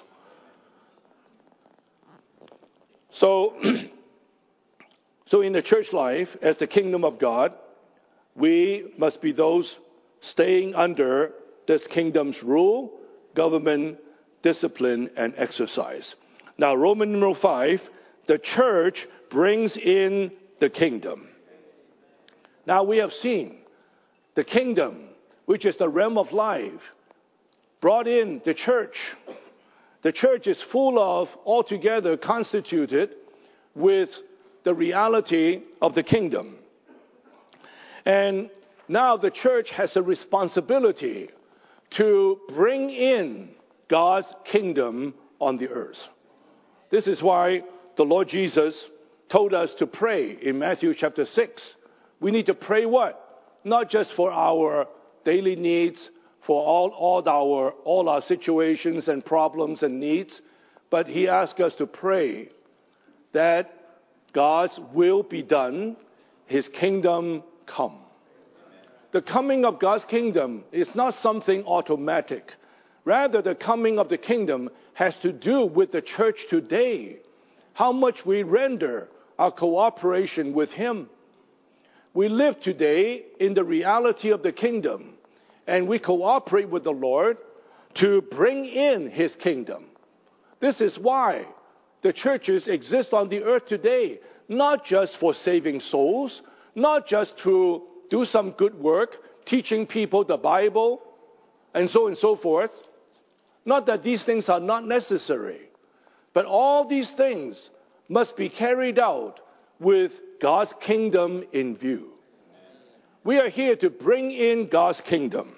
So in the church life, as the kingdom of God, we must be those staying under this kingdom's rule, government, discipline, and exercise. Now, Roman numeral 5, the church brings in the kingdom. Now, we have seen the kingdom, which is the realm of life, brought in the church. The church is full of, altogether constituted with the reality of the kingdom. And now the church has a responsibility to bring in God's kingdom on the earth. This is why the Lord Jesus told us to pray in Matthew chapter 6. We need to pray what? Not just for our daily needs, for all our situations and problems and needs, but he asked us to pray that God's will be done, his kingdom come. The coming of God's kingdom is not something automatic. Rather, the coming of the kingdom has to do with the church today, how much we render our cooperation with him. We live today in the reality of the kingdom, and we cooperate with the Lord to bring in his kingdom. This is why the churches exist on the earth today, not just for saving souls, not just to do some good work, teaching people the Bible, and so on and so forth. Not that these things are not necessary, but all these things must be carried out with God's kingdom in view. We are here to bring in God's kingdom.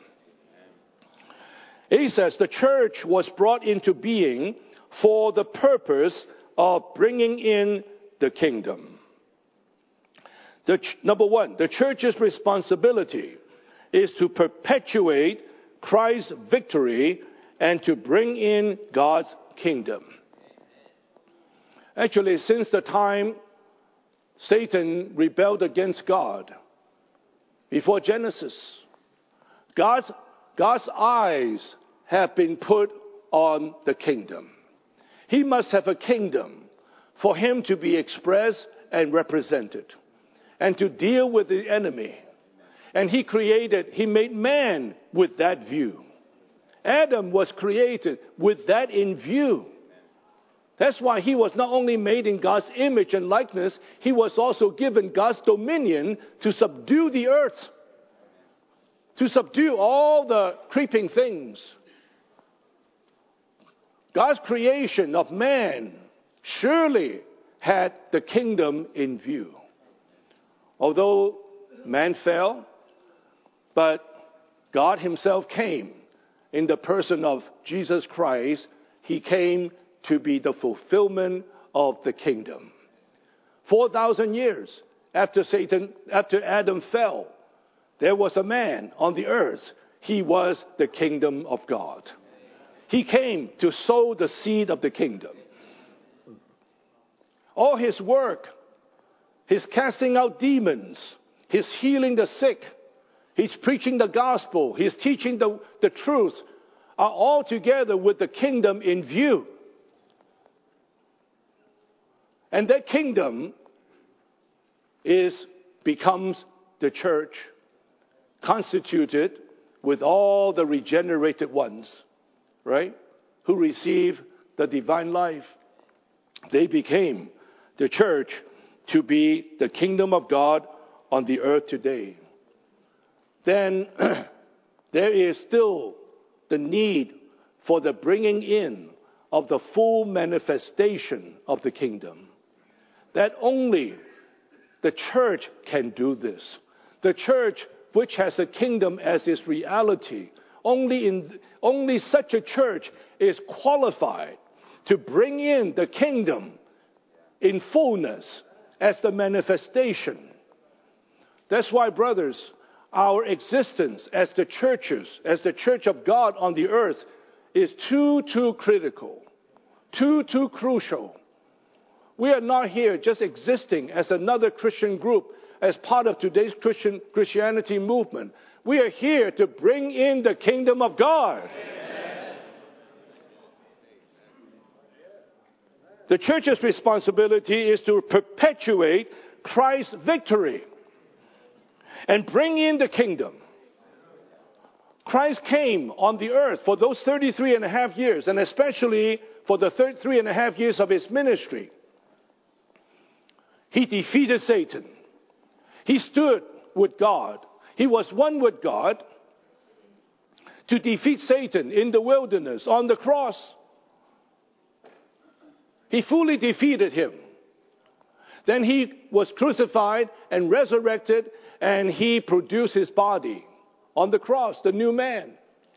He says the church was brought into being for the purpose of bringing in the kingdom. Number one, the church's responsibility is to perpetuate Christ's victory and to bring in God's kingdom. Actually, since the time Satan rebelled against God, before Genesis, God's eyes have been put on the kingdom. He must have a kingdom for him to be expressed and represented, and to deal with the enemy. And he made man with that view. Adam was created with that in view. That's why he was not only made in God's image and likeness, he was also given God's dominion to subdue the earth, to subdue all the creeping things. God's creation of man surely had the kingdom in view. Although man fell, but God himself came in the person of Jesus Christ. He came to be the fulfillment of the kingdom. 4,000 years after Adam fell, there was a man on the earth. He was the kingdom of God. He came to sow the seed of the kingdom. All his work, his casting out demons, his healing the sick, his preaching the gospel, his teaching the truth, are all together with the kingdom in view. And that kingdom becomes the church, constituted with all the regenerated ones, right? Who receive the divine life. They became the church to be the kingdom of God on the earth today. Then there is still the need for the bringing in of the full manifestation of the kingdom. That only the church can do this. The church which has the kingdom as its reality, only such a church is qualified to bring in the kingdom in fullness as the manifestation. That's why, brothers, our existence as the churches, as the church of God on the earth, is too critical, too crucial. We are not here just existing as another Christian group, as part of today's Christianity movement. We are here to bring in the kingdom of God. Amen. The church's responsibility is to perpetuate Christ's victory and bring in the kingdom. Christ came on the earth for those 33 and a half years, and especially for the 3 and a half years of his ministry. He defeated Satan. He stood with God. He was one with God to defeat Satan in the wilderness on the cross. He fully defeated him. Then he was crucified and resurrected, and he produced his body on the cross, the new man.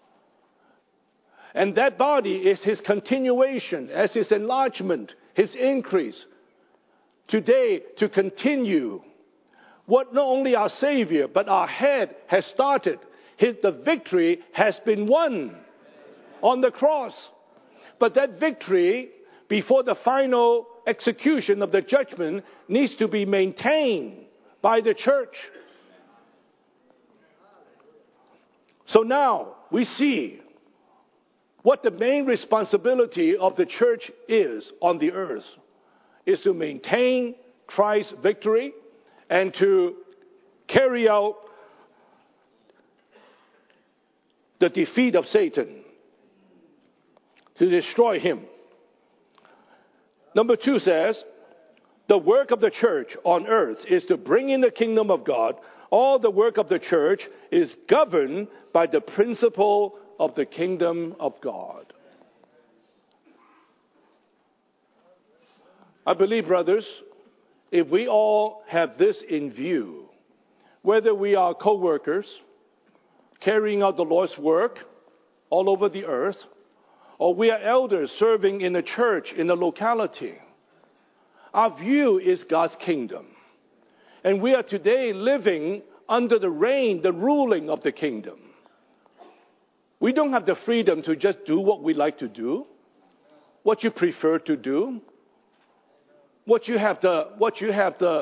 And that body is his continuation, as his enlargement, his increase. Today, to continue what not only our Savior, but our head has started. The victory has been won on the cross. But that victory, before the final execution of the judgment, needs to be maintained by the church. So now we see what the main responsibility of the church is on the earth, is to maintain Christ's victory and to carry out the defeat of Satan, to destroy him. Number 2 says, the work of the church on earth is to bring in the kingdom of God. All the work of the church is governed by the principle of the kingdom of God. I believe, brothers, if we all have this in view, whether we are co-workers, carrying out the Lord's work all over the earth, or we are elders serving in a church in a locality, our view is God's kingdom. And we are today living under the reign, the ruling of the kingdom. We don't have the freedom to just do what we like to do, what you prefer to do, what you have the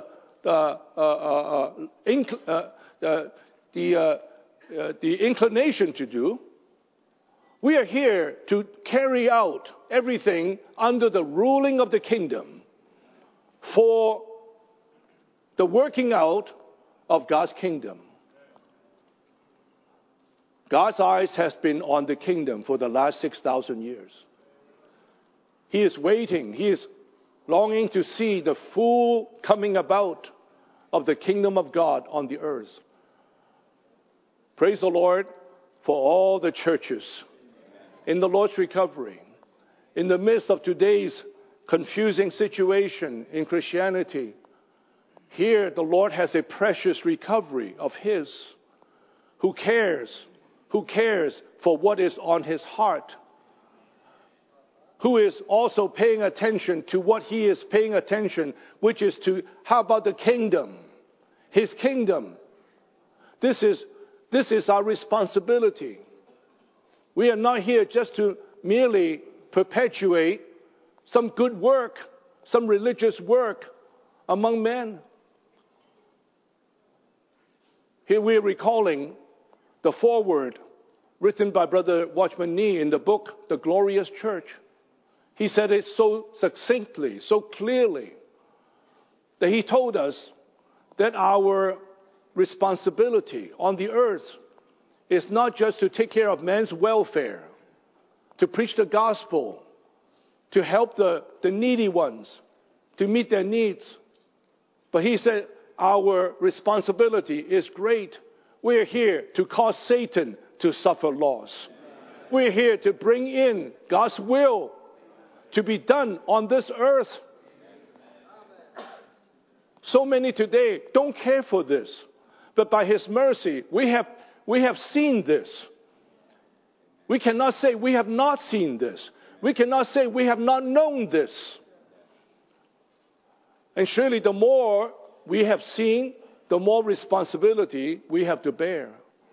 inclination to do. We are here to carry out everything under the ruling of the kingdom. for the working out of God's kingdom. God's eyes has been on the kingdom for the last 6,000 years. He is waiting. He is longing to see the full coming about of the kingdom of God on the earth. Praise the Lord for all the churches in the Lord's recovery. In the midst of today's confusing situation in Christianity, here the Lord has a precious recovery of His who cares for what is on His heart, who is also paying attention to what He is paying attention, which is to, how about the kingdom? His kingdom. This is our responsibility. We are not here just to merely perpetuate some good work, some religious work among men. Here we are recalling the foreword written by Brother Watchman Nee in the book, The Glorious Church. He said it so succinctly, so clearly, that he told us that our responsibility on the earth is not just to take care of man's welfare, to preach the gospel, to help the needy ones, to meet their needs. But he said our responsibility is great. We're here to cause Satan to suffer loss. We're here to bring in God's will to be done on this earth. So many today don't care for this. But by His mercy, we have seen this. We cannot say we have not seen this. We cannot say we have not known this. And surely the more we have seen, the more responsibility we have to bear.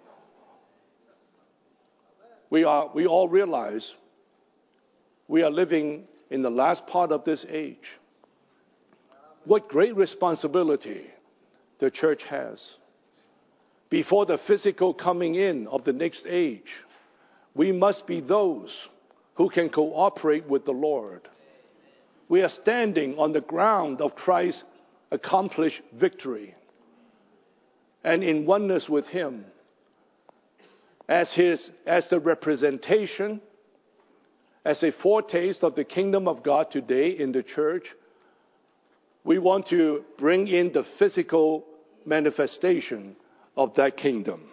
We all realize we are living in the last part of this age. What great responsibility the church has. Before the physical coming in of the next age, we must be those who can cooperate with the Lord. We are standing on the ground of Christ's accomplished victory and in oneness with Him. As the representation, as a foretaste of the kingdom of God today in the church, we want to bring in the physical manifestation of that kingdom.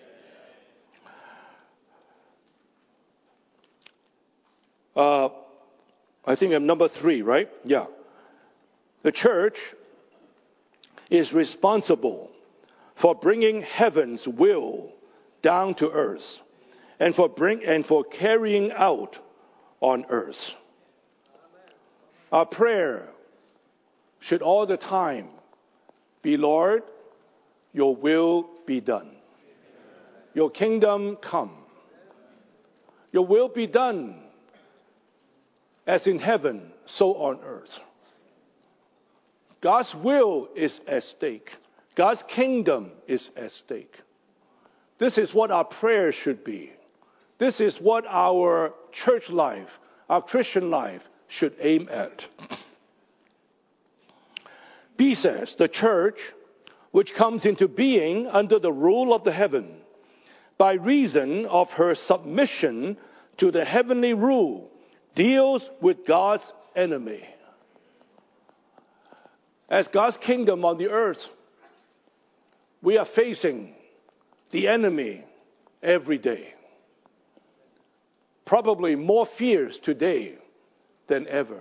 I think I'm number 3, right? Yeah. The church is responsible for bringing heaven's will down to earth and for carrying out on earth. Our prayer should all the time be, Lord, your will be done. Your kingdom come. Your will be done as in heaven, so on earth. God's will is at stake. God's kingdom is at stake. This is what our prayer should be. This is what our church life, our Christian life should aim at. B says, the church, which comes into being under the rule of the heaven, by reason of her submission to the heavenly rule, deals with God's enemy. As God's kingdom on the earth, we are facing the enemy every day. Probably more fierce today than ever.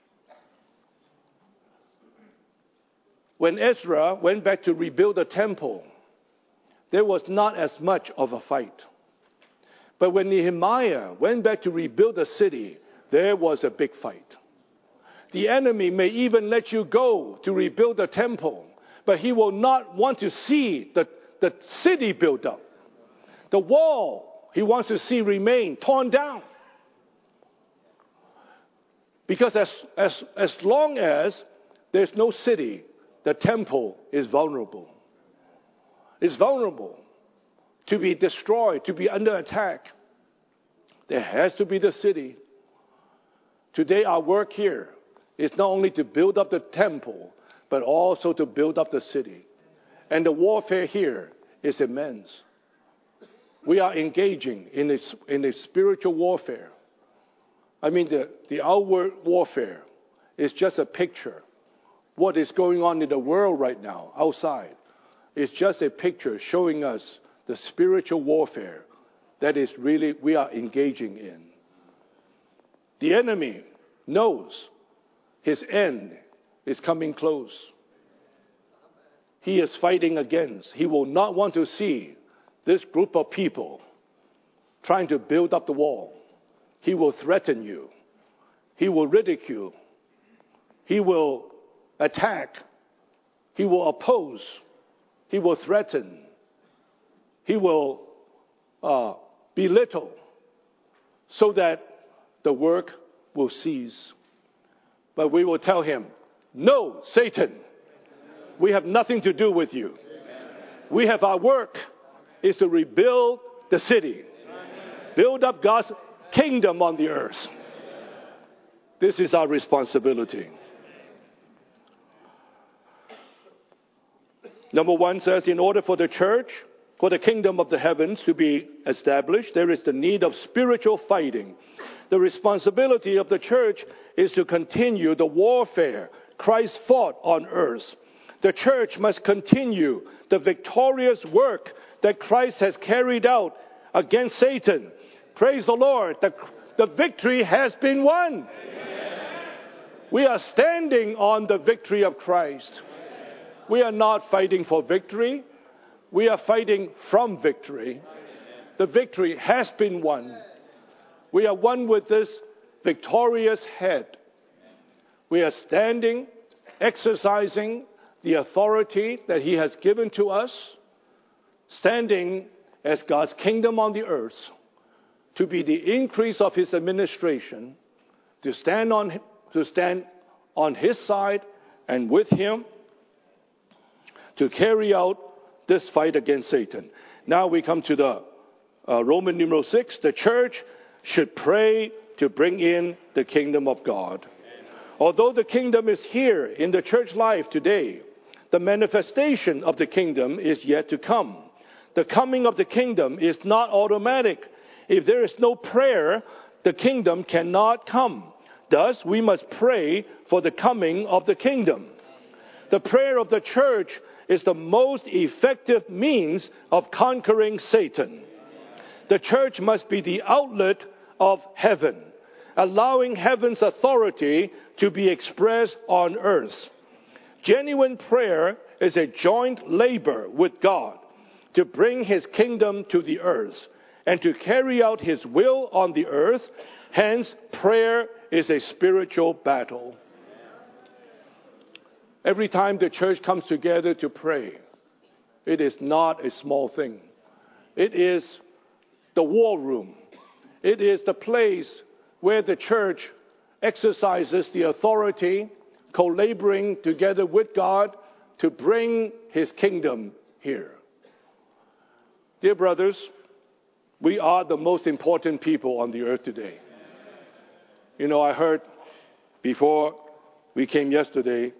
When Ezra went back to rebuild the temple, there was not as much of a fight. But when Nehemiah went back to rebuild the city, there was a big fight. The enemy may even let you go to rebuild the temple, but he will not want to see the city built up. The wall he wants to see remain torn down. Because as long as there's no city, the temple is vulnerable. It's vulnerable to be destroyed, to be under attack. There has to be the city. Today our work here is not only to build up the temple, but also to build up the city. And the warfare here is immense. We are engaging in a spiritual warfare. I mean, the outward warfare is just a picture. What is going on in the world right now outside is just a picture showing us the spiritual warfare that is really we are engaging in. The enemy knows his end is coming close. He is fighting against. He will not want to see this group of people trying to build up the wall. He will threaten you. He will ridicule. He will attack. He will oppose. He will threaten. He will belittle so that the work will cease. But we will tell him, no, Satan, we have nothing to do with you. We have our work is to rebuild the city. Build up God's kingdom on the earth. This is our responsibility. Number one says, in order for the church, for the kingdom of the heavens to be established, there is the need of spiritual fighting. The responsibility of the church is to continue the warfare Christ fought on earth. The church must continue the victorious work that Christ has carried out against Satan. Praise the Lord. The victory has been won. Amen. We are standing on the victory of Christ. We are not fighting for victory. We are fighting from victory. The victory has been won. We are one with this victorious head. We are standing, exercising the authority that he has given to us, standing as God's kingdom on the earth, to be the increase of his administration, to stand on his side and with him, to carry out this fight against Satan. Now we come to the Roman numeral 6. The church should pray to bring in the kingdom of God. Although the kingdom is here in the church life today, the manifestation of the kingdom is yet to come. The coming of the kingdom is not automatic. If there is no prayer, the kingdom cannot come. Thus, we must pray for the coming of the kingdom. The prayer of the church is the most effective means of conquering Satan. The church must be the outlet of heaven, allowing heaven's authority to be expressed on earth. Genuine prayer is a joint labor with God to bring his kingdom to the earth and to carry out his will on the earth. Hence, prayer is a spiritual battle. Every time the church comes together to pray, it is not a small thing. It is the war room. It is the place where the church exercises the authority, co-laboring together with God to bring his kingdom here. Dear brothers, we are the most important people on the earth today. You know, I heard before we came yesterday,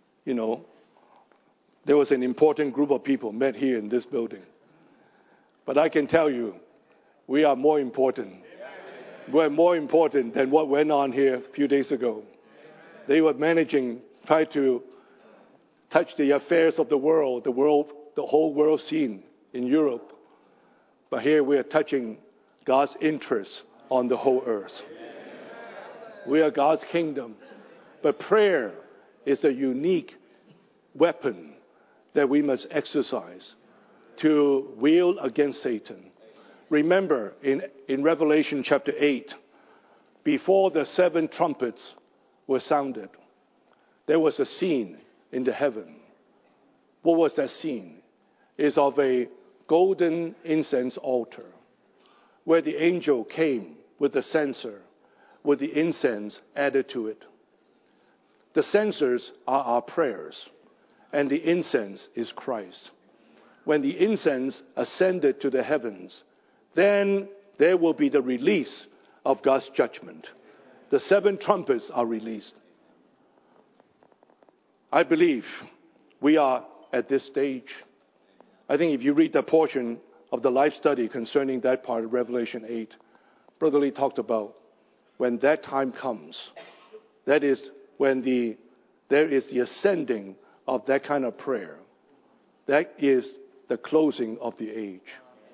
there was an important group of people met here in this building. But I can tell you, we are more important. We're more important than what went on here a few days ago. They were try to touch the affairs of the whole world scene in Europe. But here we are touching God's interests on the whole earth. We are God's kingdom. But prayer is a unique weapon that we must exercise to wield against Satan. Remember, in Revelation chapter 8, before the 7 trumpets were sounded, there was a scene in the heaven. What was that scene? It's of a golden incense altar, where the angel came with the censer, with the incense added to it. The censers are our prayers, and the incense is Christ. When the incense ascended to the heavens, then there will be the release of God's judgment. The 7 trumpets are released. I believe we are at this stage. I think if you read the portion of the life study concerning that part of Revelation 8, Brother Lee talked about when that time comes, that is when there is the ascending of that kind of prayer. That is the closing of the age.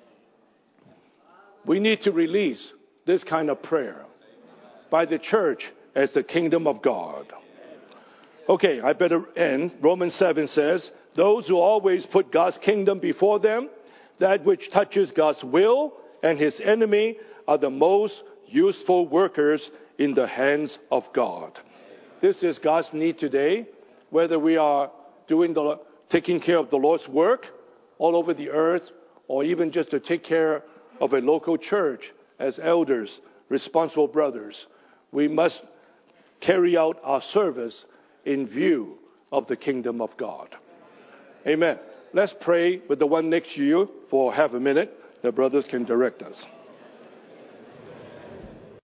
We need to release this kind of prayer by the church as the kingdom of God. Okay, I better end. Romans 7 says, those who always put God's kingdom before them, that which touches God's will and his enemy, are the most useful workers in the hands of God. This is God's need today, whether we are taking care of the Lord's work all over the earth, or even just to take care of a local church as elders, responsible brothers. We must carry out our service in view of the kingdom of God. Amen. Let's pray with the one next to you for half a minute. The brothers can direct us.